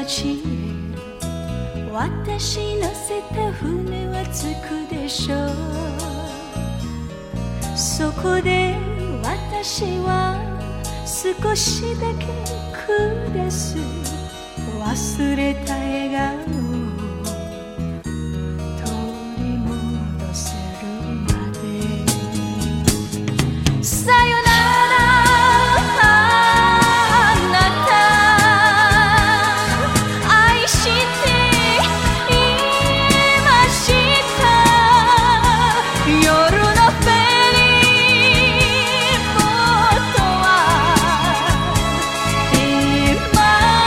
地へ私乗せた船は着くでしょう。そこで私は少しだけ下す忘れた笑顔を取り戻せるまで。さよならあなた、愛していました。夜のフェリーボートは今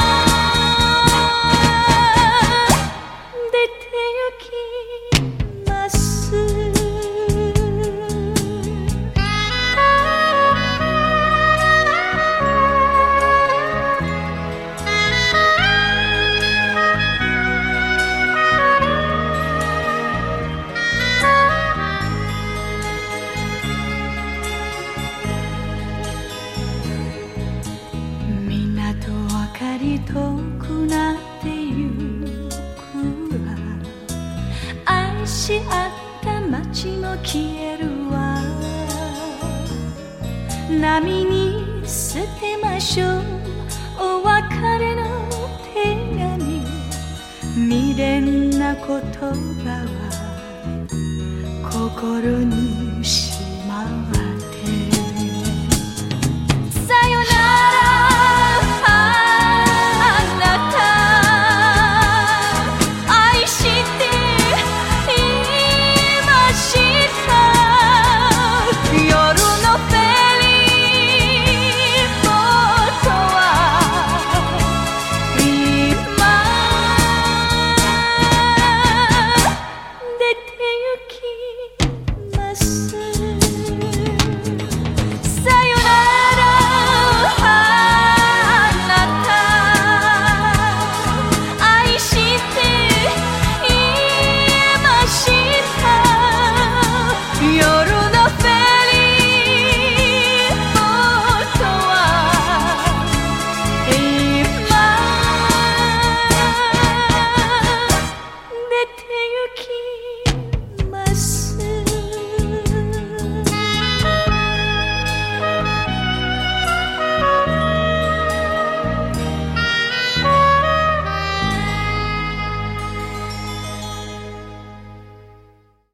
出て行きます。港明かり遠くなってゆくわ。愛し合った街も消えるわ。波に捨てましょうお別れの手紙。未練な言葉は心にし